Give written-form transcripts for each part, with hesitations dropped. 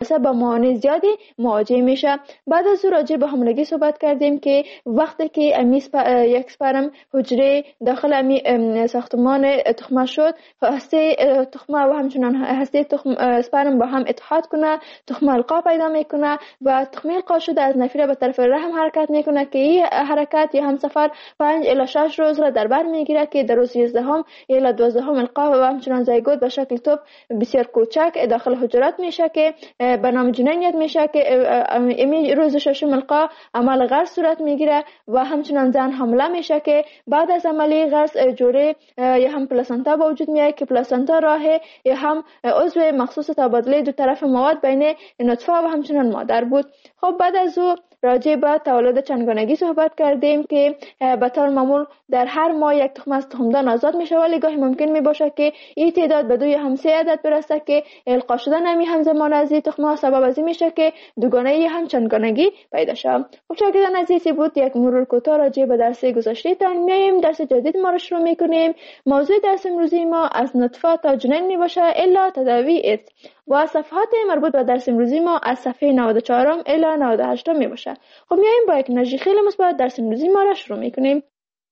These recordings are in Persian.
مقایسه با موانع زیادی مواجه میشه. بعد از او راجع به حاملگی صحبت کردیم که وقتی که یک سپرم حجره داخل امی ساختمان تخمه شد، هسته تخمه و همچنان هسته سپرم با هم اتحاد کنه، تخمه القا پیدا میکنه و تخمه القا شده از نفیره به طرف رحم حرکت میکنه که این حرکت یا هم سفر 5 الی 6 روز را در بر میگیره که در روز 11 الی 12 القا و همچنان زایگوت به شکل توپ بسیار کوچک داخل حجرات میشه که به نام جنین یاد میشه که امی روز 6 القا عمل غرس صورت میگیره و همچنان زن حامله میشه که بعد از عملی غرس جوره یا هم پلاسنتا به وجود میاد که پلاسنتا راه یا هم عضو مخصوص تبادله دو طرف مواد بین نطفه و همچنان مادر بود. خب بعد از او راجع به تولد چندگانگی صحبت کردیم که به طور معمول در هر ماه یک تخم از تخمدان آزاد میشه، ولی گاهی ممکن میباشه که این تعداد به 2 یا هم 3 عدد برسه که القا شدن همی همزمان از این تخم ها سبب از این میشه که دوگانه یا هم چندگانگی پیدا شه. خب شاگردان عزیزی بود یک مرور کوتاه راجع به درس گذشته تان. میایم درس جدید ما رو شروع میکنیم. موضوع درس امروزی ما از نطفه تا جنین میباشه الا تداوی ایدز و صفحات مربوط به درس امروزی ما از صفحه 94 الی 98 میباشه. خب میایم با یک انرژی خیلی مثبت درس امروزی ما را شروع میکنیم.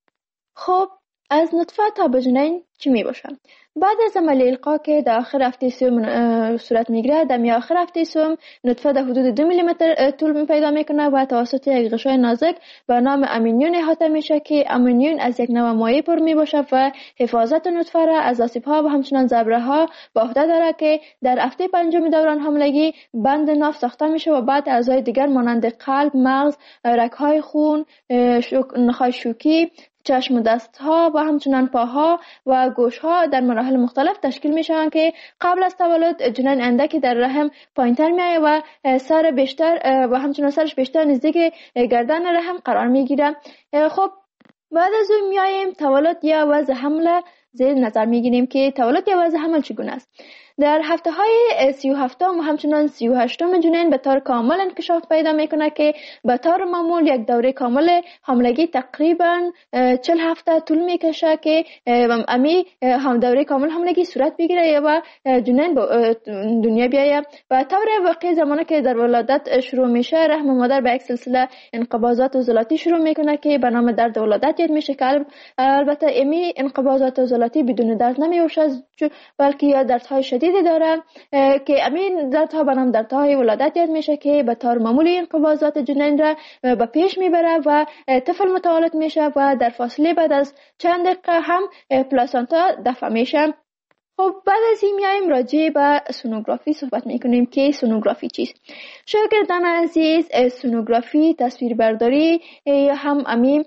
خب از نطفه تا به جنین چی میباشه؟ بعد از عملی القا که در آخر هفته سوم صورت میگیره، در آخر هفته سوم نطفه در حدود 2 میلیمتر طول پیدا میکنه و توسط یک غشای نازک به نام امینیون احاطه میشه که امینیون از یک نوع مایع پر میباشه و حفاظت نطفه را از آسیب‌ها و همچنان ضربه‌ها به عهده داره که در هفته 5 دوران حاملگی بند ناف ساخته میشه و بعد اعضای دیگر مانند قلب، مغز، رگ‌های خون، نخاع شوکی، چشم و دست ها و همچنان پاها و گوش ها در مراحل مختلف تشکیل میشن که قبل از تولد جنین اندکی در رحم پایینتر میایه و سر بیشتر و همچنان سرش بیشتر نزدیک گردن رحم قرار میگیره. خب بعد از اون میاییم تولد یا وضع حمل زیر نظر میگیریم که تولد یا وضع حمل چگونه است. در هفته های 37 و همچنان 38 جنین به طور کامل انکشاف پیدا میکنه که به طور معمول یک دوره کامل حاملگی تقریبا 40 هفته طول میکشه که امی دوره کامل حاملگی صورت بگیره و جنین به دنیا بیایه. و طور واقعی زمانی که در ولادت شروع میشه، رحم مادر به یک سلسله انقباضات عضلاتی شروع میکنه که به نام درد ولادت یاد میشه که البته امی انقباضات عضلاتی بدون درد نمیوشه بلکه یا دردهای شدید داره که امین دردها به نام دردهای ولادت یاد میشه که به طور معمولی انقباضات جنین را به پیش میبره و طفل متولد میشه و در فاصله بعد از چند دقیقه هم پلاسنتا دفع میشه. خب بعد از این میایم راجع به سونوگرافی صحبت میکنیم که سونوگرافی چیست. شاگردان عزیز، سونوگرافی تصویربرداری یا هم امین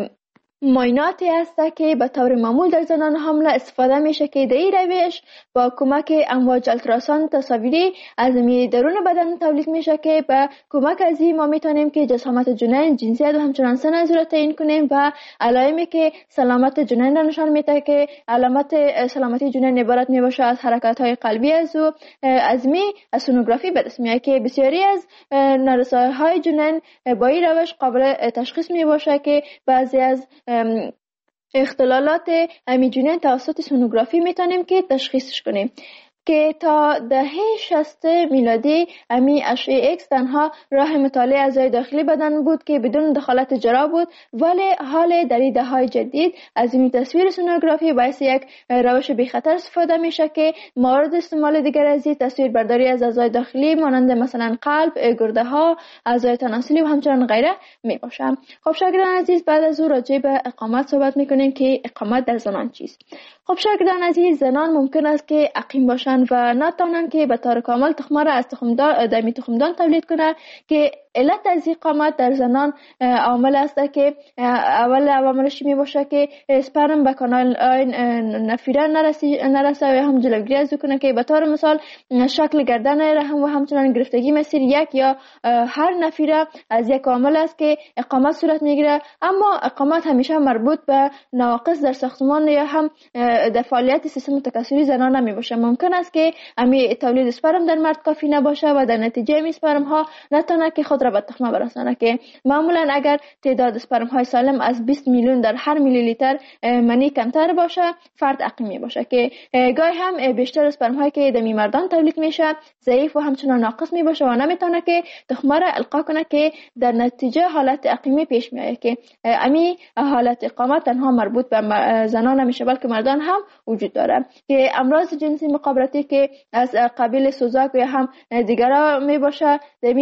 معایناتی است که به طور معمول در زنان حامله استفاده میشه که در این روش با کمک امواج التراساند تصاویری از درون بدن تولید میشه که با کمک از این ما میتونیم که جسامت جنین، جنسیت و همچنان سن از را تعیین کنیم و علائمی که سلامت جنین را نشان میده که علامت سلامتی جنین عبارت میباشه از حرکات های قلبی از سونوگرافی به دست میاد که بسیاری از نارسایی های جنین با این روش قابل تشخیص میباشه که بعضی از اختلالات جنین توسط سونوگرافی میتونیم که تشخیصش کنیم. که تا دهه 60 میلادی امی اشعه ایکس تنها راه مطالعه اعضای داخلی بدن بود که بدون دخالت جراح بود، ولی حال در این دهه‌های جدید از این تصویر سونوگرافی باعث یک روش بی خطر استفاده میشه که مورد استعمال دیگر از این تصویر برداری از اعضای داخلی مانند مثلا قلب، گرده ها، اعضای تناسلی و همچنان غیره می باشه. خب شاگردان عزیز، بعد از او راجع به اقامت صحبت میکنیم که اقامت در زنان چیست. خب شاگردان عزیز، زنان ممکن است که عقیم باشند و نتوانند که به طور کامل تخمه را از تخمدان تولید کنند که علت از اقامت در زنان عامل است که اول عواملش می باشه که اسپرم به کانال نفیره نرسه و هم جلوگیری از کنه که به طور مثال شکل گردن رحم و همچنان گرفتگی مسیر یک یا هر نفیره از یک عامل است که اقامت صورت میگیره. اما اقامت همیشه مربوط به نواقص در ساختمان یا هم در فعالیت سیستم تکثری زنان نمی باشه. ممکن است که امی تولید اسپرم در مرد کافی نباشه و در نتیجه امی اسپرم ها نتونه که خود خود را به تخمه برسانه که معمولا اگر تعداد اسپرم های سالم از 20 میلیون در هر میلی لیتر منی کمتر باشه فرد عقیمی باشه که گاهی هم بیشتر اسپرم هایی که در مردان تولید میشه ضعیف و همچنان ناقص می باشه و نمیتونه که تخمه را القا کنه که در نتیجه حالت عقیمی پیش میاد که امی حالت اقامت تنها مربوط به زنان نمیشه بلکه مردان هم وجود داره که امراض جنسی مقابلتی که از قبیل سوزاک یا هم دیگرها می باشه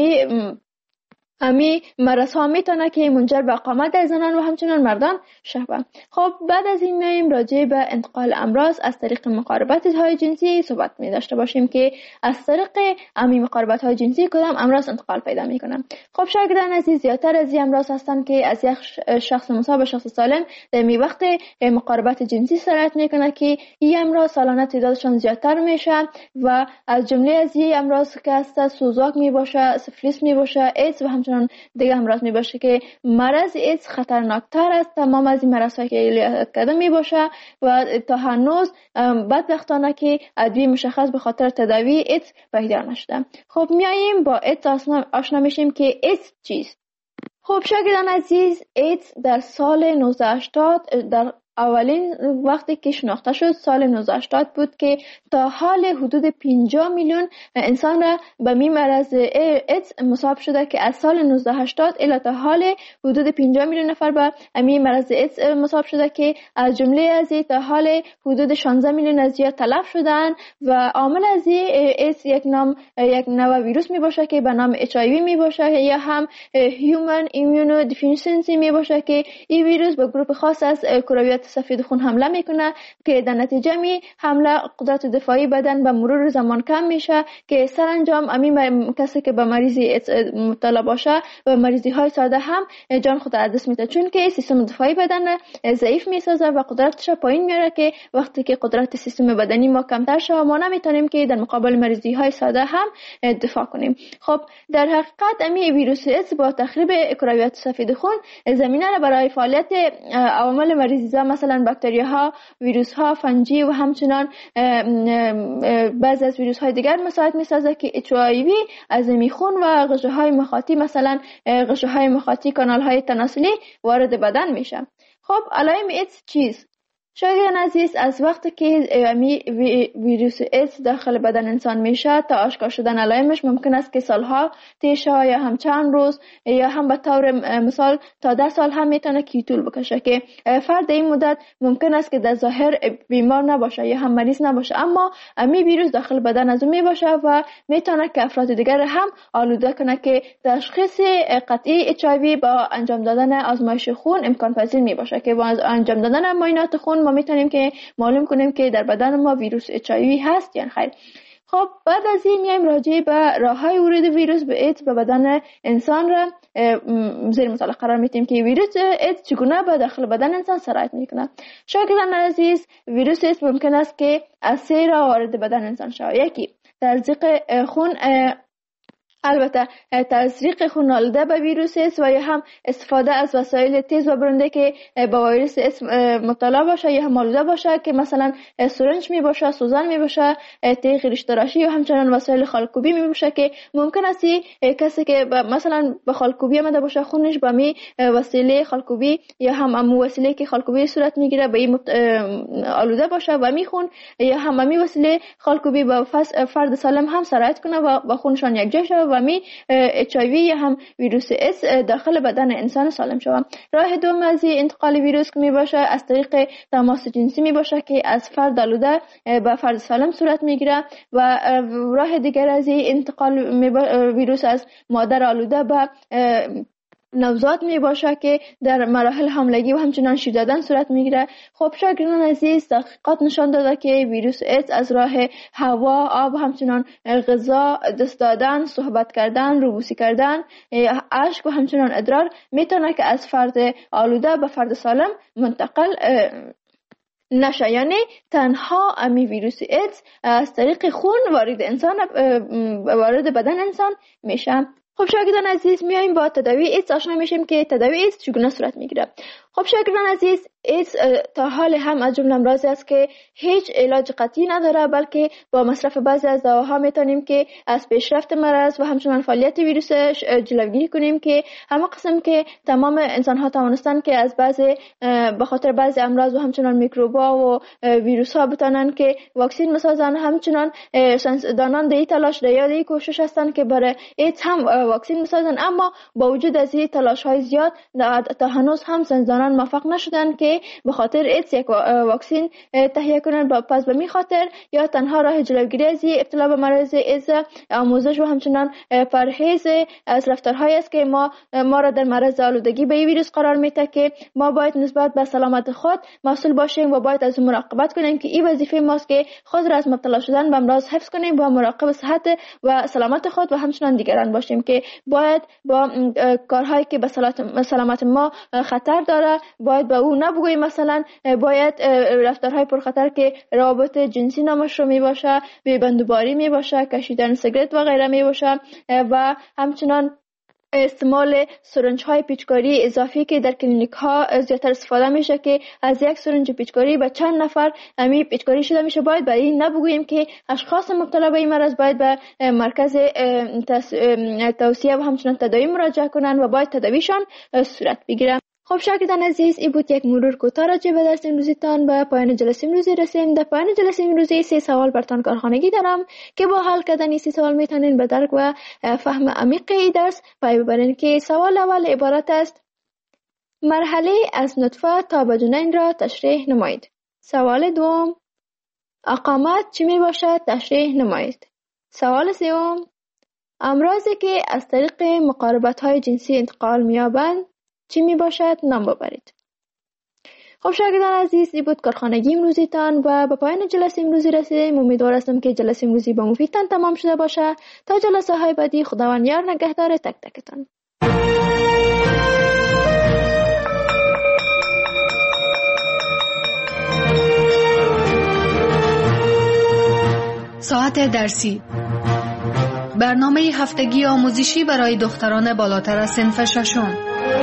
امی مرض ها میتونه که منجر به اقامت در زنان و همچنان مردان شوه. خب بعد از این میایم راجع به انتقال امراض از طریق مقاربت های جنسی صحبت می داشته باشیم که از طریق امی مقاربت های جنسی کدام امراض انتقال پیدا میکنن. خب شاگردان عزیز زیادتر از این امراض هستن که از یک شخص مصاب به شخص سالم در می وقت مقاربت جنسی سرایت میکنه که این امراض سالانه تعدادشان زیادتر میشه و از جمله از این امراض که هست سوزاک می باشه، سفلیس می باشه، ایدز و دیگه امراض می باشه که مرض ایدز خطرناکتر است تمام از این مرض هایی که یاد کرده می باشه و تا هنوز بدبختانه که ادویه مشخص به خاطر تداوی ایدز پیدا نشده. خب میاییم با ایدز آشنا میشیم که ایدز چیست. خب شاگردان عزیز ایدز در سال 1980 در اولین وقتی که شناخته شد سال 1980 بود که تا حال حدود 50 میلیون انسان را به می مرض ایدز مصاب شده که از سال 1980 الی تا حال حدود 50 میلیون نفر به می مرض ایدز مصاب شده که از جمله از تا حال حدود 16 میلیون از یا تلف شدن و عامل از ایدز یک نوع ویروس می باشه که به نام HIV می باشه یا هم Human Immunodeficiency می باشه که این ویروس به گروه خاص از کرویات سفید خون حمله میکنه که در نتیجه می حمله قدرت دفاعی بدن به مرور زمان کم میشه که سرانجام امی کسی که به مریضی مبتلا باشه و مریضی های ساده هم جان خود از دست میده چون که سیستم دفاعی بدن ضعیف میسازه و قدرتش پایین میاره که وقتی که قدرت سیستم بدنی ما کمتر شه ما نمیتونیم که در مقابل مریضی های ساده هم دفاع کنیم. خب در حقیقت امی ویروس ایدز با تخریب کرویات سفید خون زمینه را برای فعالیت عوامل مریضی مثلا باکتری ها، ویروس ها، فنجی و همچنان بعضی از ویروس های دیگر مساعد میسازه که HIV از خون و غشا های مخاطی مثلا غشا های مخاطی کانال های تناسلی وارد بدن میشه. خب علائم ایدز چیست؟ شاگردان عزیز از وقتی که ویروس ایدز داخل بدن انسان میشه تا آشکار شدن علائمش ممکن است که سالها طی شه یا هم چند روز یا هم به طور مثال تا 10 سال هم میتونه که طول بکشه که فرد این مدت ممکن است که در ظاهر بیمار نباشه یا هم مریض نباشه اما امی ویروس داخل بدن از اون میباشه و میتونه که افراد دیگر هم آلوده کنه که تشخیص قطعی HIV با انجام دادن آزمایش خون امکان پذیر میباشه که با انجام دادن معاینات خون ما میتونیم که معلوم کنیم که در بدن ما ویروس HIV هست یا خیر. خب بعد از این میایم راجع به راههای ورود ویروس به ایدز به بدن انسان را زیر مطالعه قرار میدیم که ویروس ایدز چگونه به داخل بدن انسان سرایت میکنه. شاگردان عزیز ویروس ایدز ممکن است که از 3 راه وارد بدن انسان شود. یکی تزریق خون، البته تزریق خون آلوده به ویروس ایدز و یا هم استفاده از وسایل تیز و برنده که با ویروس ایدز مبتلا باشه یا هم آلوده باشه که مثلا سرنج می باشه، سوزن می باشه، تیغ ریش‌تراشی و همچنان وسایل خالکوبی می باشه که ممکن است کسی که مثلا به خالکوبی آمده باشه خونش با می وسیله خالکوبی یا هم وسیله که خالکوبی صورت میگیره به این آلوده باشه و می خون یا هم می وسیله خالکوبی با فرد سالم هم سرایت کنه و با خونشان یک جا شه و می HIV یا هم ویروس ایدز داخل بدن انسان سالم شود. راه دوم از انتقال ویروس که می باشه از طریق تماس جنسی می باشه که از فرد آلوده به فرد سالم صورت میگیره و راه دیگر از انتقال ویروس از مادر آلوده به نوزاد می باشه که در مراحل حاملگی و همچنان شیر دادن صورت میگیره. خب شاگردان عزیز تحقیقات نشان داده که ویروس ایدز از راه هوا، آب، همچنان غذا، دست دادن، صحبت کردن، روبوسی کردن، اشک و همچنان ادرار میتونه که از فرد آلوده به فرد سالم منتقل نشه. یعنی تنها امی ویروس ایدز از طریق خون وارد بدن انسان میشه. خب شاگردان عزیز میایم با تداوی ایدز آشنا میشیم که تداوی ایدز چگونه صورت میگیره. خب خب شاگردان عزیز، تا حال هم از جمله امراضی است که هیچ علاج قطعی نداره، بلکه با مصرف بعضی از دواها میتونیم که از پیشرفت مرض و همچنان فعالیت ویروسش جلوگیری کنیم، که همه قسم که تمام انسان ها توانستن که از به خاطر بعضی امراض و همچنان میکروبا و ویروس ها بتونن که واکسین مسازن. همچنان ساینسدانان در تلاش در کوشش هستن که برای ایدز هم واکسین مسازن، اما با وجود از این تلاش های زیاد تا هنوز هم ساینسدانان موفق نشدن که به خاطر ایدز یک واکسین تهیه کنن. پس به می خاطر یا تنها راه جلوگیری از ابتلا به مرض ایدز آموزش و همچنان پرهیز از رفتارهایی است که ما را در معرض آلودگی به ویروس قرار میده، که ما باید نسبت به سلامت خود مسئول باشیم و باید از مراقبت کنیم که این وظیفه ماست که خود را از مبتلا شدن به امراض حفظ کنیم و مراقب صحت و سلامت خود و همچنان دیگران باشیم، که باید با کارهایی که به سلامت ما خطر داره باید به او نبگوییم. مثلا باید رفتارهای پرخطر که روابط جنسی نامشروع می باشه، بیبندوباری می باشه، کشیدن سیگرت و غیره می باشه و همچنان استعمال سرنج های پیچکاری اضافی که در کلینیک ها زیادتر استفاده میشه، که از یک سرنج پیچکاری به چند نفر امی پیچکاری شده میشه. باید برای این نبگوییم که اشخاص مبتلا به این مرض باید به مرکز توصیه و همچنان تداوی مراجعه کنن و باید تداویشان صورت بگیره. خب شاگردان عزیز، این بود یک مرور کوتاه راجع به درس امروزیتان. به پایان جلسه امروزی رسیم. در پایان جلسه امروزی 3 سوال برتان کارخانگی دارم که با حل کردن این 3 سوال میتونین به درک و فهم عمیق این درس پی ببرین، که سوال اول عبارت است: مرحله از نطفه تا به جنین را تشریح نمایید. سوال دوم: اقامت چی می باشد؟ تشریح نمایید. سوال سوم: امراضی که از طریق مقاربت های جنسی انتقال می‌یابند چی می باشد؟ نام ببرید. خب شاگردان عزیز، این بود کارخانگی امروزیتان و به پایان جلسه امروزی رسیدیم. امیدوار هستم که جلسه امروزی با مفیدتان تمام شده باشه. تا جلسه های بعدی، خداوند یار نگهدار تک تکتان. ساعت درسی، برنامه هفتگی آموزشی برای دختران بالاتر از صنف ششم.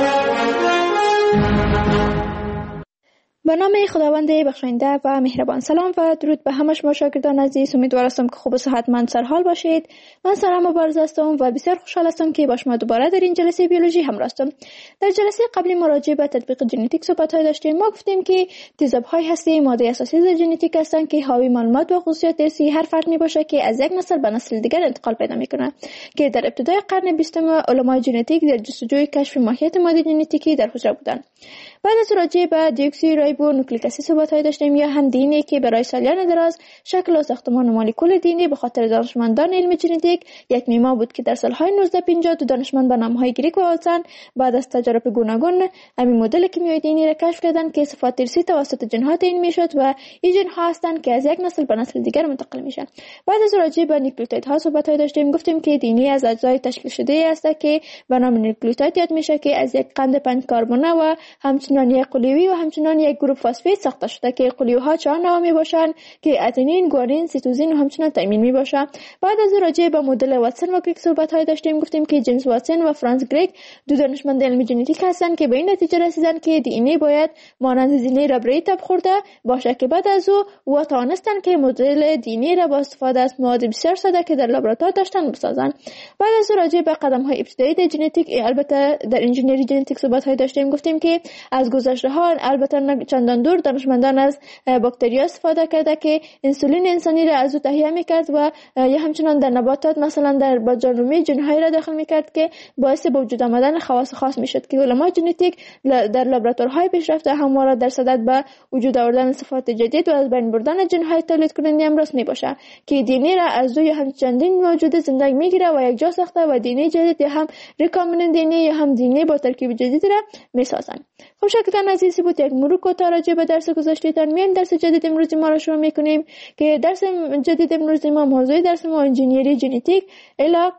به نام خداوند بخشاینده و مهربان. سلام و درود به همه شما شاگردان عزیز. امیدوار هستم که خوب و صحتمند سرحال باشید. من سارا مبارز هستم و بسیار خوشحال هستم که با شما دوباره در این جلسه بیولوژی همراه هستم. در جلسه قبلی مراجعه به تطبیق ژنتیک صحبت‌های داشتیم. ما گفتیم که تیزاب‌های هستی ماده اساسی ژنتیک هستند که حاوی معلومات و خصوصیات ارثی هر فرد میباشه که از یک نسل به نسل دیگر انتقال پیدا میکنه، که در ابتدای قرن 20 علمای ژنتیک در جستجوی کشف ماهیت ماده ژنتیکی در حجره بودند. بعد از مراجعه به دیوکسیریبونوکلیک اسید صحبت‌های داشتیم، یا هم دی ان ای که برای سالیان دراز شکل و ساختمان مولکول دی ان ای به خاطر دانشمندان علم ژنتیک یک معما بود، که در سال‌های 1950 دو دانشمند به نام‌های گریک و والسن بعد از تجارب گوناگون همین مدل کیمیایی دی ان ای را کشف کردند که صفات ارثی توسط ژن‌ها تعیین می‌شد و این ژن‌ها هستند که از یک نسل به نسل دیگر منتقل میشن. بعد از مراجعه به نیوکلیوتیدها صحبت‌های داشتیم. گفتیم که دی ان ای از اجزای تشکیل شده است که به نام نیوکلیوتید یاد میشه، که از یک قند 5 کربونه و همچنان یک قلیوی و همچنان یک گروپ فسفید ساخته شده، که قلیوها 4 نوع میباشند که ادنین، گوارین، سیتوزین و همچنان تایمین میباشند. بعد از مراجعه به مدل واتسون و کریک صحبت‌های داشتیم. گفتیم که جیمز واتسون و فرانس کریک دو دانشمند علم ژنتیک هستند که به این نتیجه رسیدند که دی ان ای باید مانند زینه ربری تب خورده باشه، که بعد از او توانستند که مدل دی ان ای را با استفاده از مواد بسیار ساده که در لابراتوار داشتن بسازند. بعد از مراجعه به قدم‌های ابتدایی در ژنتیک، البته در انجینری ژنتیک صحبت‌های داشتیم. گفتیم که از گذشته‌ها البته نه چندان دور دانشمندان از باکتریا استفاده کرده که انسولین انسانی را از او تهیه می‌کرد و یا همچنان در نباتات مثلا در باجانومی ژن‌هایی را داخل می‌کرد که باعث به وجود آمدن خواص خاص می‌شد، که علمای ژنتیک در لابراتوارهای پیشرفته همواره در صدد به وجود آوردن صفات جدید و از بین بردن ژن‌های تولید کننده امراض می‌باشد، که دی ان ای را از دو یا هم چندین موجود زنده می‌گیره و یک جا ساخته و دی ان ای جدید یا هم ریکامبیننت دی ان ای یا هم دی ان ای با ترکیب جدید را می‌سازند. خب شاگردان عزیز، بود یک مرور کوتاه راجع به درس گذشته‌تان. میایم درس جدید امروزی ما را شروع می‌کنیم، که درس جدید امروزی ما موضوع درس ما انجینیری ژنتیک الی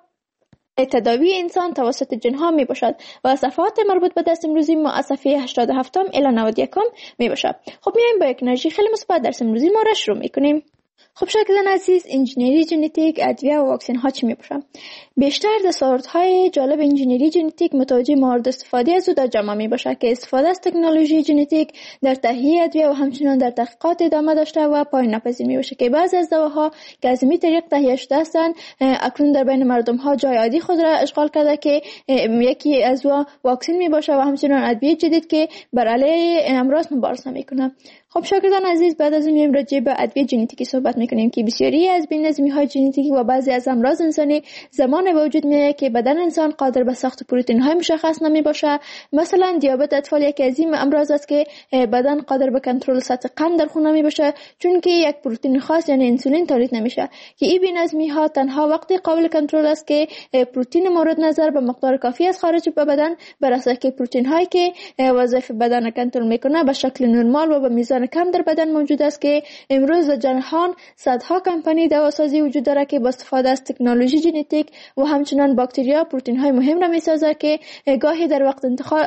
تداوی انسان توسط ژن‌ها می باشد و صفحات مربوط به درس امروزی ما از صفحه 87 الی 91 می باشد. خب میایم با یک انرژی خیلی مثبت درس امروزی ما را شروع می‌کنیم. خب شاگردان عزیز، انجینری ژنتیک، ادویه و واکسن ها چی میباشن؟ بیشتر دستاوردهای جالب انجینری ژنتیک متوجه موارد استفاده از او در جامعه میباشه که استفاده از تکنولوژی ژنتیک در تهیه ادویه و همچنین در تحقیقات ادامه داشته و پایان ناپذیر میباشه که بعضی از دواها که از این طریق تهیه شده هستند اکنون در بین مردم ها جای عادی خود را اشغال کرده که یکی از واکسن میباشه و همچنین ادویه جدید که بر علیه امراض مبارزه میکنه. خب شاگردان عزیز، بعد از این راجع به ادویه ژنتیکی صحبت میکنیم که بسیاری از بی‌نظمی‌های ژنتیکی و بعضی از امراض انسانی زمان وجود میاد که بدن انسان قادر به ساخت پروتئین‌های مشخص نمیباشه. مثلا دیابت اطفال یکی از این امراض است که بدن قادر به کنترل سطح قند در خون نمیباشه چون که یک پروتئین خاص یعنی انسولین تولید نمیشه که این بی‌نظمی‌ها تنها وقتی قابل کنترل است که پروتئین مورد نظر به مقدار کافی از خارج به بدن برسه که پروتئین‌هایی که وظایف بدن را کنترل میکنه به شکل نرمال و به میزان کم در بدن موجود است که امروز در جهان صدها کمپانی دواسازی وجود داره که با استفاده از تکنولوژی ژنتیک و همچنین باکتریا پروتئین های مهم را میسازه که گاهی در وقت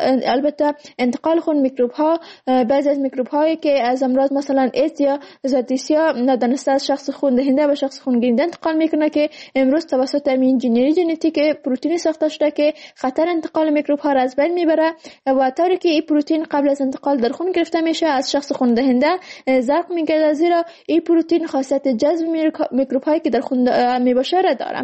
انتقال خون میکروب ها بعضی از میکروب هایی که از امراض مثلا ایدز یا زدیسیا ندانسته از شخص خون دهنده به شخص خون گیرنده انتقال میکنه که امروز توسط انجینری ژنتیک پروتئین ساخته شده که خطر انتقال میکروب ها را از بین میبره و طوری که این پروتئین قبل از انتقال در خون گرفته میشه از شخص خون دهنده زرق میگرده زیرا این پروتئین خاصیت جذب میکروب هایی که در خون میباشه را داره.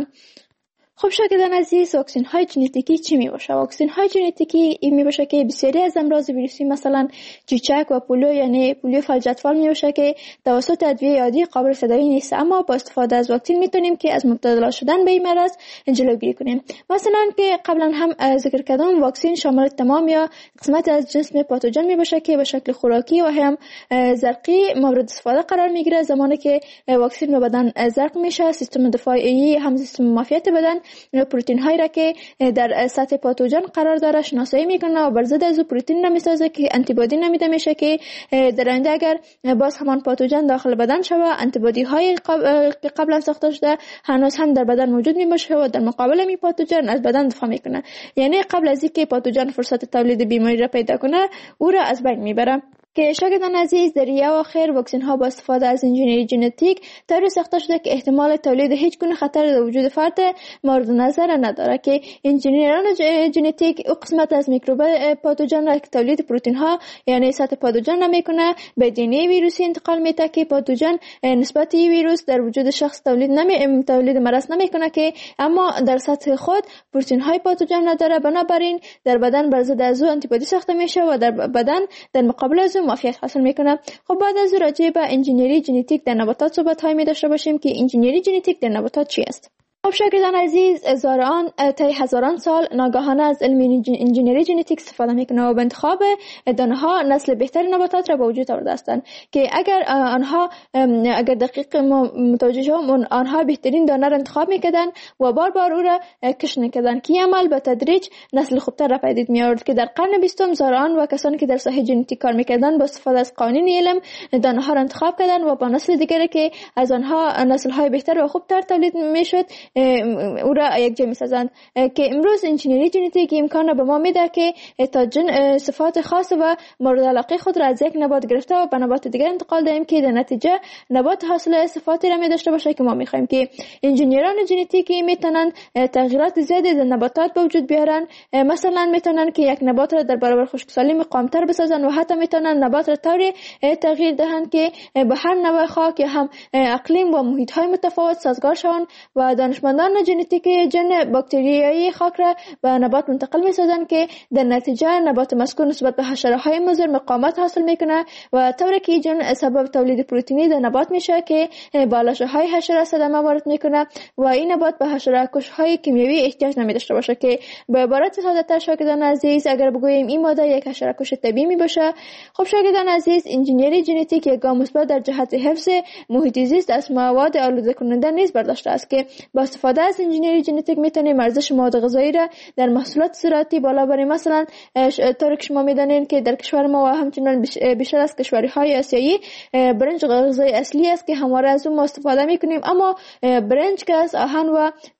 خب شاگردان عزیز، واکسن های ژنتیکی چی میباشه؟ واکسن های ژنتیکی این میباشه که بسیاری از امراض ویروسی مثلا چیچک و پولیو یعنی پولیو فلج اطفال میباشه که توسط ادویه عادی قابل تداوی نیست، اما با استفاده از واکسن میتونیم که از مبتلا شدن به این مرض جلوگیری کنیم. مثلا که قبلا هم ذکر کردم واکسن شامل تمام یا قسمت از جسم پاتوژن میباشه که به شکل خوراکی و هم زرقی مورد استفاده قرار میگیره. زمانی که واکسن به بدن زرق میشه سیستم دفاعی هم سیستم معافیت بدن پروتئین هایی را که در سطح پاتوژن قرار داره شناسایی میکنه و بر ضد از پروتئین را میسازه که آنتی بادی نمیده میشه که در آینده اگر باز همان پاتوژن داخل بدن شوه آنتی بادی های که قبلا ساخته شده هنوز هم در بدن موجود میباشه و در مقابل می پاتوژن از بدن دفاع میکنه، یعنی قبل از اینکه پاتوژن فرصت تولید بیماری را پیدا کنه او را از بین میبره. که شاگردان عزیز، در اواخر واکسن ها با استفاده از انجینری ژنتیک طوری ساخته شده که احتمال تولید هیچ گونه خطر در وجود فرد مورد نظر نداره که انجینران ژنتیک او قسمت از میکروب پاتوژن را که تولید پروتئین ها یعنی سطح پاتوژن را میکنه به دی ان ای ویروسی انتقال میده که پاتوژن نسبت ویروس در وجود شخص تولید مرض نمیکنه که اما در سطح خود پروتئین های پاتوژن نداره، بنابراین در بدن بر ضد از او آنتی بادی ساخته میشه و در بدن در مقابل از معافیت حاصل میکنه. خب بعد از راجع به انجینری ژنتیک در نباتات صحبت های می داشته باشیم که انجینری ژنتیک در نباتات چی است؟ خب شاگردان عزیز، طی هزاران سال ناگهانه از علم انجینری ژنتیک استفاده میکنه و به انتخاب دانه ها نسل بهترین نباتات را به وجود آورده هستند که اگر دقیق متوجه شوم آنها بهترین دانه را انتخاب میکردن و بار بار او را کشت میکردن که عمل به تدریج نسل خوبتر را پدید میآورد که در قرن 20 زارعان و کسانی که در ساحه ژنتیک کار میکردن با استفاده از قوانین علم دانه ها را انتخاب کردن و با نسل دیگری که از آنها نسل های بهتر و خوبتر تولید میشد او را یک جا می‌سازند که امروز انجینری ژنتیک امکان را به ما میده که تا صفات خاص و مورد علاقه خود را از یک نبات گرفته و به نبات دیگر انتقال دهیم که در نتیجه نبات حاصل صفاتی را داشته باشه که ما می‌خوایم. که انجینران ژنتیکی میتونن تغییرات زیادی در نباتات به وجود بیارن، مثلا میتونن که یک نبات را در برابر خشکسالی مقاوم‌تر بسازن و حتی میتونن نبات را طوری تغییر دهند که به هر نوع خاک یا هم اقلیم و محیط‌های متفاوت سازگار شوند و دانشمندان ژنتیک جن باکتریایی خاک را به نبات منتقل می‌سازند که در نتیجه نبات مذکور نسبت به حشره‌های مضر مقاومت حاصل میکنه و طوری که جن سبب تولید پروتئینی در نبات میشه که با لاشه‌های حشره صدمه وارد میکنه و این نبات به حشره‌کش‌های کیمیایی احتیاج نمی‌داشته باشه. که به عبارت ساده‌تر شاگردان عزیز اگر بگوییم این ماده یک حشره‌کش طبیعی میباشه. خب شاگردان عزیز، انجینری ژنتیک یک گام مثبت در جهت حفظ محیط زیست از مواد آلوده کننده نیز برداشته است که با استفاده از انجینری ژنتیک میتونیم ارزش مواد غذایی را در محصولات زراعتی بالا بریم. مثلا طوری که شما میدونین که در کشور ما و همچنین بیشتر از کشورهای آسیایی برنج غذای اصلی است که همواره از اون ما استفاده میکنیم، اما برنج که از آهن و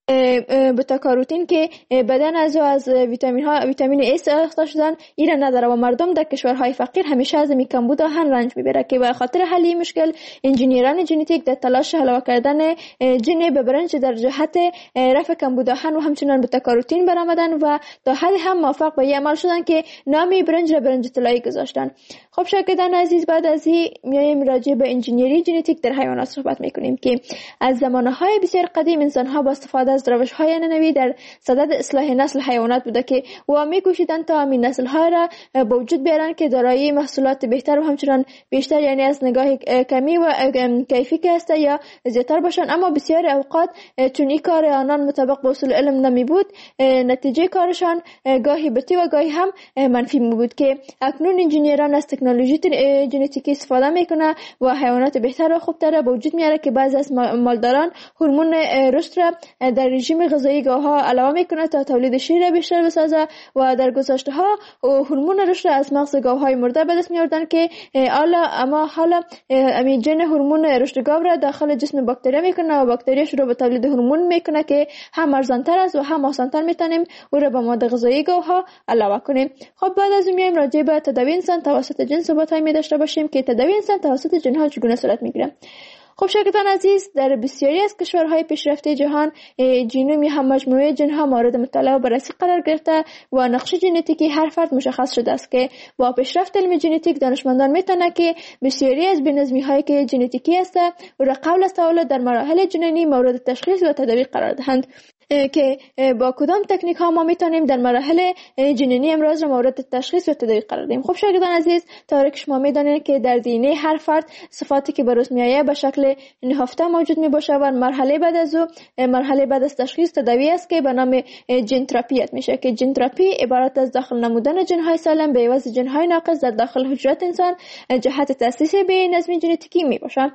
بتا کاروتین که بدن از ویتامین ای ساخته شدن این نداره و مردم در کشورهای فقیر همیشه از این کمبود آهن رنج میبره که به خاطر حل این مشکل انجینیران ژنتیک در تلاش علاوه کردن ژن به برنج در جهت رفع کمبود آهن و همچنان بتا کاروتین برآمدن و تا حد هم موفق به این عمل شدن که نام برنج را برنج طلایی گذاشتن. خب شاگردان عزیز، بعد از این میایم راجع به انجینیری ژنتیک در حیوانات صحبت میکنیم که از زمانهای بسیار قدیم انسانها با استفاده از روش‌های نوین در صدد اصلاح نسل حیوانات بوده که و می‌کوشیدند تا همین نسل‌ها را به وجود بیارن که دارای محصولات بهتر و همچنان بیشتر، یعنی از نگاه کمی و کیفی که هست یا زیادتر باشن. اما بسیار اوقات چون این کار آنان مطابق با اصول علم نمی بود، نتیجه کارشان گاهی بتی و گاهی هم منفی می بود که اکنون انجینیران از تکنولوژی ژنتیکی استفاده میکنه و حیوانات بهتر و خوبتر به وجود میاره که بعضی از مالداران هورمون رشد را در رژیم غذایی گاوها علاوه میکنه تا تولید شیر بیشتر بسازه و در گذشته ها هورمون رشد از مغز گاوهای مرده به دست میاوردن که حالا همین ژن هورمون رشد گاو را داخل جسم باکتریا میکنه و باکتریا شروع به تولید هورمون میکنه که هم ارزانتر است و هم آسانتر میتونیم او را به ماده غذایی گاوها علاوه کنیم. خب بعد از میایم راجع به تداوی انسان توسط جن صحبت‌های می داشته باشیم که تداوی انسان توسط جن‌ها چگونه صورت میگیره. خب شاگردان عزیز، در بسیاری از کشورهای پیشرفته جهان ژنوم یا هم مجموعه ژن‌ها مورد مطالعه و بررسی قرار گرفته و نقش ژنتیکی هر فرد مشخص شده است که با پیشرفت علم ژنتیک دانشمندان میتونن که بسیاری از بی‌نظمی‌هایی که ژنتیکی است و را قبل از تولد در مراحل جنینی مورد تشخیص و تداوی قرار دهند که با کدام تکنیک ها ما میتونیم در مراحل جنینی امراض را مورد تشخیص و تداوی قرار دهیم. خب شاگردان عزیز، طوری که شما میدانید که در دی هر فرد صفاتی که بروز میآید به شکل نهفته موجود می باشه و مرحله بعد از تشخیص تداوی است که به نام ژن تراپی میشه که ژن تراپی عبارت از داخل نمودن ژن های سالم به عوض ژن های ناقص در داخل حجرات انسان جهت تاسیس به نظم ژنتیکی می باشه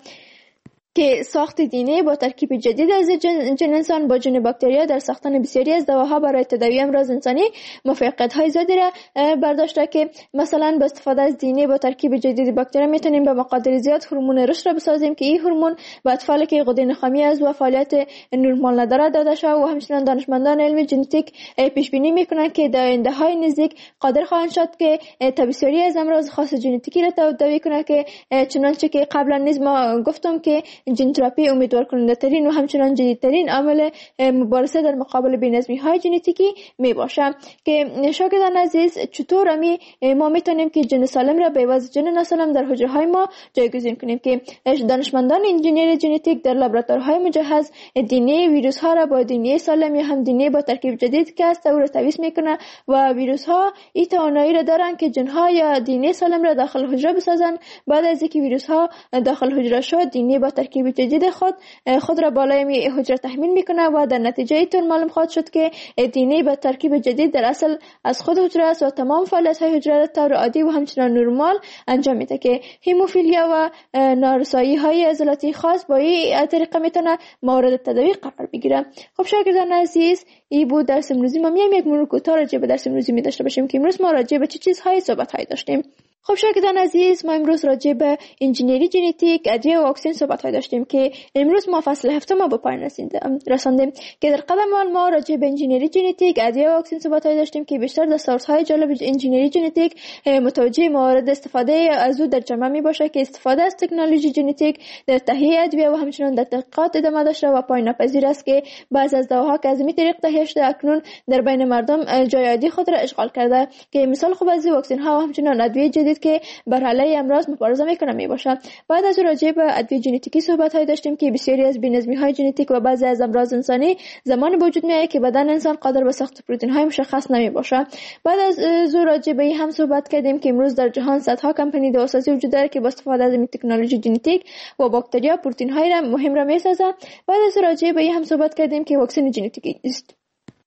که ساخت دی با ترکیب جدید از ژن انسان با ژن باکتریا در ساختن بسیاری از دواها برای تداوی امراض انسانی موفقیت‌های زیادی را برداشته که مثلا با استفاده از دی با ترکیب جدید باکتریا میتونیم به مقادیر زیاد هورمون رشد را بسازیم که این هورمون به اطفالی که غده نخامی از و فعالیت نرمال نداره داده شده و همچنین دانشمندان علم ژنتیک پیش بینی میکنن که در آینده‌های نزدیک قادر خواهند شد که بسیاری از امراض خاص ژنتیکی را تداوی کنند که چنانچه که قبلا نیز ما گفتم که ژن تراپی امیدوار کننده ترین و همچنان جدیدترین عامل مبارزه در مقابل بی‌نظمی های ژنتیکی می باشه. که شاگردان عزیز، چطور ما میتونیم که ژن سالم را به عوض ژن ناسالم در حجره های ما جایگزین کنیم که دانشمندان انجینری ژنتیک در لابراتوارهای مجهز دی ویروس ها را با دی سالم یا هم دی با ترکیب جدید که است او را تمیز میکنه و ویروس ها این توانایی را دارن که ژن ها یا دی سالم را داخل حجره بسازن. بعد از اینکه ویروس ها داخل حجره شد، دی با ترکیب جدید خود را بالای حجره تحمیل میکنه و در نتیجه اینطور معلوم خواهد شد که دی با ترکیب جدید در اصل از خود حجره است و تمام فعالیت های حجره را طور عادی و همچنان نرمال انجام میده که هموفیلیا و نارسایی های عضلاتی خاص با این طریقه میتونه مورد تداوی قرار بگیره. خب شاگردان عزیز، این بود درس امروزی. ما میایم یک مرور کوتاه راجع به درس امروزی می داشته باشیم که امروز ما راجع به چه چیزهای صحبت داشتیم. خب شاگردان عزیز، ما امروز راجع به انجینری ژنتیک، ادویه و واکسن صحبت داشتیم که امروز ما فصل هفتم ما به پایان رساندیم که در قدم اول ما راجع به انجینری ژنتیک، ادویه و واکسن صحبت داشتیم که بیشتر دستاوردهای جالب انجینری ژنتیک متوجه موارد استفاده از او در جامعه می باشه که استفاده از تکنولوژی ژنتیک در تهیه ادویه و همچنین در تحقیقات ادامه داشته و پایان ناپذیر است که بعضی از دواها که از این طریق تهیه شده اکنون در بین مردم جای عادی خود را اشغال کرده که مثال خوب از واکسن ها و همچنین ادویه جدید که بر علیه امراض مبارزه میکنه می باشه. بعد از راجع به ادویه ژنتیکی صحبت داشتیم که بسیاری از بی‌نظمی های ژنتیک و بعضی از امراض انسانی زمان به وجود میاد که بدن انسان قادر به ساخت پروتئین های مشخص نمی باشه. بعد از راجع به هم صحبت کردیم که امروز در جهان صدها کمپانی دواسازی وجود داره که با استفاده از تکنولوژی ژنتیک و باکتریا پروتئین های مهم را میسازند. بعد از راجع به هم صحبت کردیم که واکسن ژنتیکی است.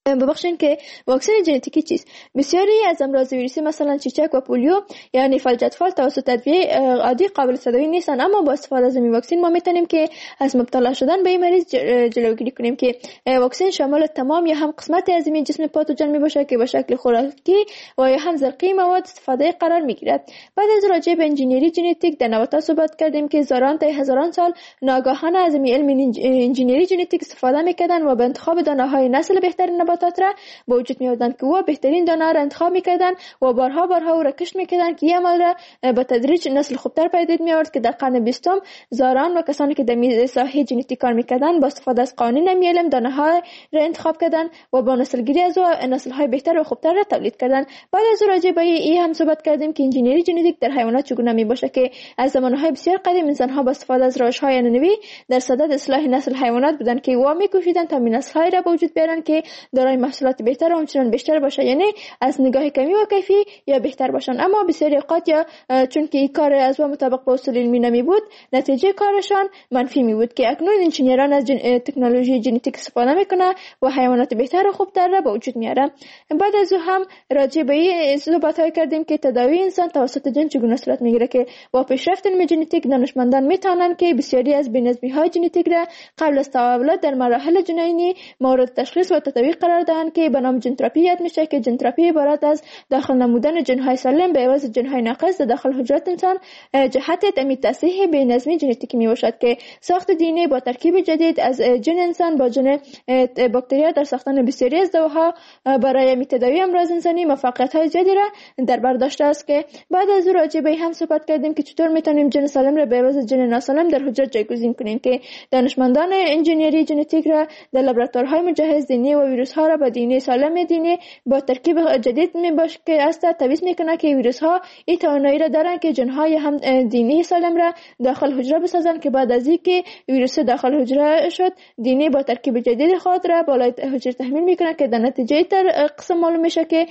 ببخشید که واکسن ژنتیکی چیست. بسیاری از امراض ویروسی مثلا چیچک و پولیو یعنی فلجتفال توسط ادویه عادی قابل تداوی نیستند، اما با استفاده از این واکسن ما میتونیم که از مبتلا شدن به این مریض جلوگیری کنیم که واکسن شامل تمام یا هم قسمت از این جسم پاتوژن میباشه که به شکل خوراکی و یا هم زرقی مواد استفاده قرار میگیرد. بعد از راجع به انجینری ژنتیک در نباتات صحبت کردیم که هزاران سال ناگهانه از علم انجینری ژنتیک استفاده میکردن و به انتخاب دانه های نسل بهترین نباتات را به وجود می آوردند که بهترین دانه را انتخاب میکردن و بارها او را کشف میکردن که این عمل را به تدریج نسل خوبتر پدید می آورد که در قرن 20 زاران و کسانی که در ساحه ژنتیک کار میکردن با استفاده از قوانین علم دانه ها را انتخاب کردن و با نسلگیری از نسل های بهتر و خوبتر را تولید کردن. بعد از راجع به این هم صحبت کردیم که انجینری ژنتیک در حیوانات چگونه می باشه که از زمانهای بسیار قدیم انسان ها با استفاده از روش‌های عنعنوی در صدد اصلاح نسل حیوانات بودند که می‌کوشیدند تا نسل‌های را به وجود بیارن که دارای محصولات بهتر و همچنان بیشتر باشه، یعنی از نگاه کمی و کیفی یا بهتر باشن. اما بسیاری اوقات یا چون که این کار از مطابق با اصول علمی نمی بود، نتیجه کارشان منفی می بود که اکنون انجینیران از تکنولوژی ژنتیک استفاده میکنه و حیوانات بهتر و خوبتر را به وجود میاره. بعد از هم راجع به این صحبت‌های کردیم که تداوی انسان توسط جن چگونه صورت میگیره که با پیشرفت علم ژنتیک دانشمندان میتونن که بسیاری از بی‌نظمی‌های ژنتیک را قبل از تولد در مراحل جنینی مورد تشخیص و تداوی قرار دهند که به نام ژن تراپی یاد میشه که ژن تراپی عبارت از داخل نمودن ژن‌های سالم به عوض ژن‌های ناقص در داخل حجرات انسان جهت تامین تصحیح بی‌نظمی ژنتیکی میباشد که ساخت دی با ترکیب جدید از ژن انسان با ژن باکتریا در ساختن بسیاری از دواها برای تداوی امراض انسانی موفقیت‌های زیادی را در بر داشته است. که بعد از راجع به هم صحبت کردیم که چطور میتونیم ژن سالم را به عوض ژن ناسالم در حجره جایگزین کنیم که دانشمندان انجینری ژنتیک را در لابراتوارهای مجهز دی و ویروس ها را با دی سالم دی با ترکیب جدید میباشه که است تبیین میکنه که ویروس ها این توانایی را دارن که ژن های هم دی سالم را داخل حجره بسازن که بعد از اینکه ویروس داخل حجره شد دی با ترکیب جدید خود را بالای حجره تحمیل میکنه که در نتیجه در قسم معلوم میشه که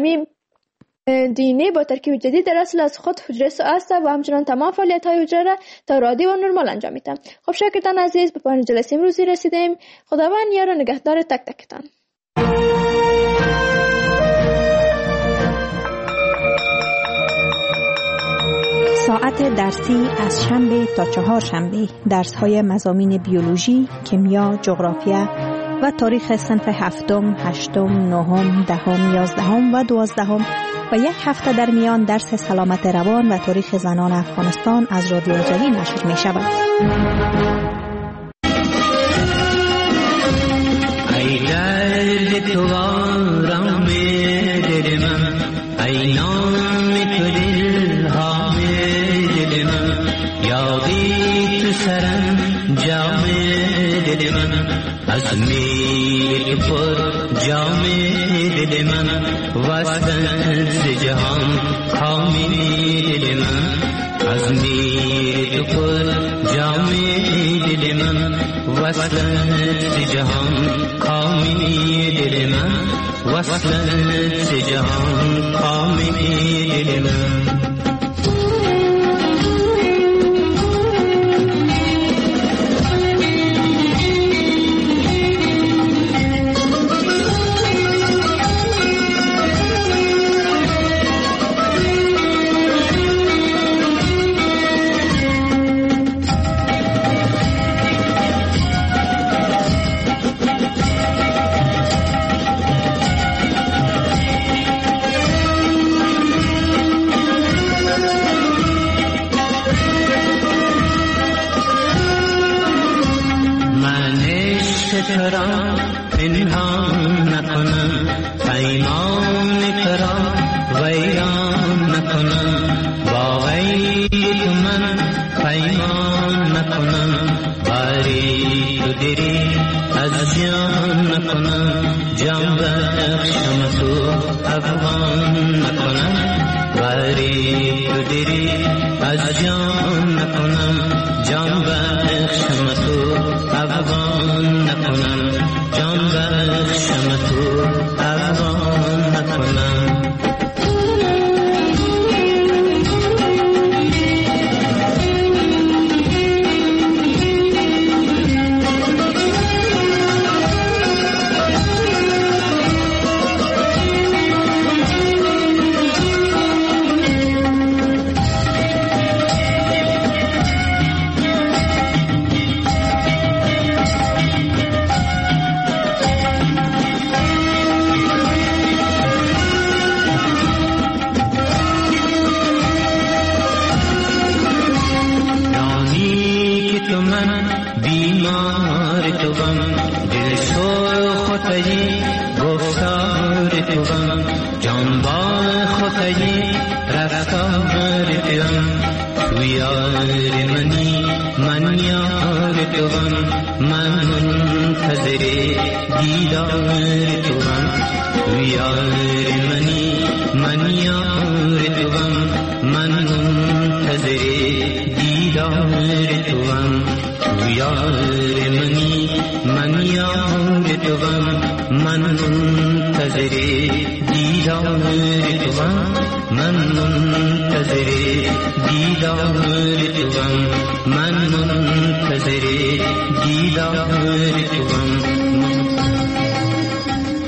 دی با ترکیب جدید در اصل از خود حجره است و همچنان تمام فعالیت های حجره را طور عادی و نرمال انجام میده. خب شاگردان عزیز، به پایان جلسه امروزی رسیدیم. خداوند یار و نگهدار تک تکتان. ساعت درسی از شنبه تا چهارشنبه درس‌های مضامین بیولوژی، کیمیا، جغرافیا و تاریخ صنف هفتم، هشتم، نهم، دهم، یازدهم و دوازدهم و یک هفته در میان درس سلامت روان و تاریخ زنان افغانستان از رادیو آزادی نشر می شود. ای درد تو آرام دل من، ای نام تو دلهام دل من، یادی تو سرم جام دل من، از میر پر جام دل من، وصلن ز جهان کام دل من، از میر پر جام دل من، وصلن ز جهان کام دل من، وصلن ز جهان کام دل من. کرا پنهان نکنم، پیمان کرا ویران نکنم، با غیر تو من پیمان نکنم، باری تو دری از جان نکنم، جان بخشم تو افغان نکنم، باری تو دری از جان نکنم، جان بخشم تو افغان نکنم، جان بخشم تو افغان نکنم. گفتار توام، جان با خودی رفتار توام. تو یار منی من یار توام، من منتظر دیدار توام. تو یار منی من یار توام، من منتظر دیدار توام. تو یار منی من یار توام، من منتظر دیدار توام. من منتظر دیدار توام، من منتظر دیدار توام.